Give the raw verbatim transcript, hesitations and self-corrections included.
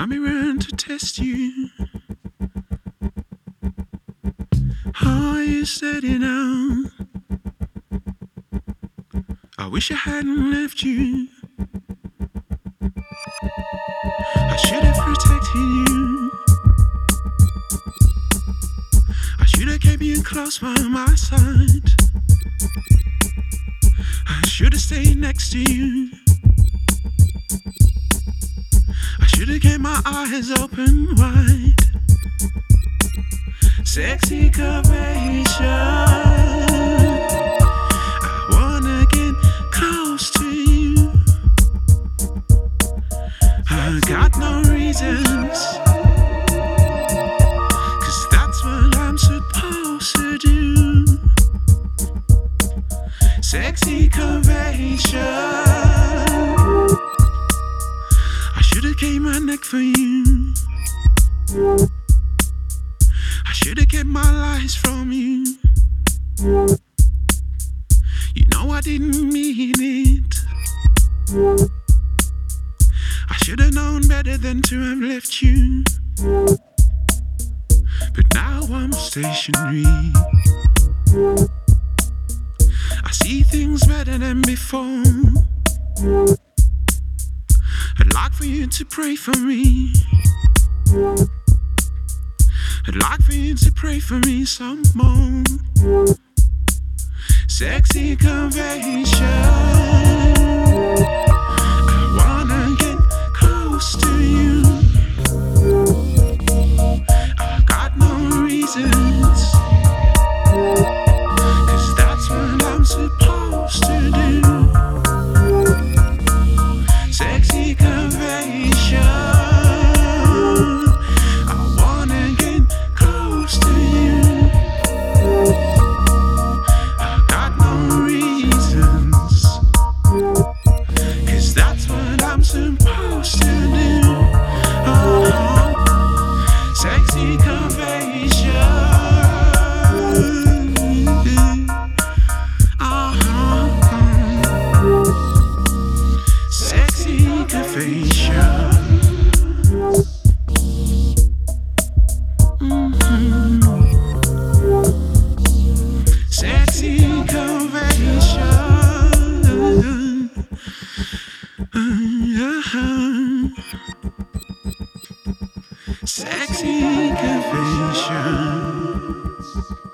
mirror to test you. How are you steady now? I wish I hadn't left you. I should have protected you. I should have kept you close by my side. I should have stayed next to you. I should have kept my eyes open wide. Sexy curvaceous. I wanna get close to you. I got no reasons, 'cause that's what I'm supposed to do. Sexy curvaceous. I should've gave my neck for you. I should've kept my lies from you. You know I didn't mean it. I should've known better than to have left you. But now I'm stationary. I see things better than before. I'd like for you to pray for me. I'd like for you to pray for me some more. Sexy curvaceous. I wanna get close to you. I got no reasons, 'cause that's what I'm supposed to do. Sexy curvaceous. Supposed to do. Oh, sexy curvaceous. Oh, sexy curvaceous. Mm-hmm. Sexy curvaceous. Sexy curvaceous.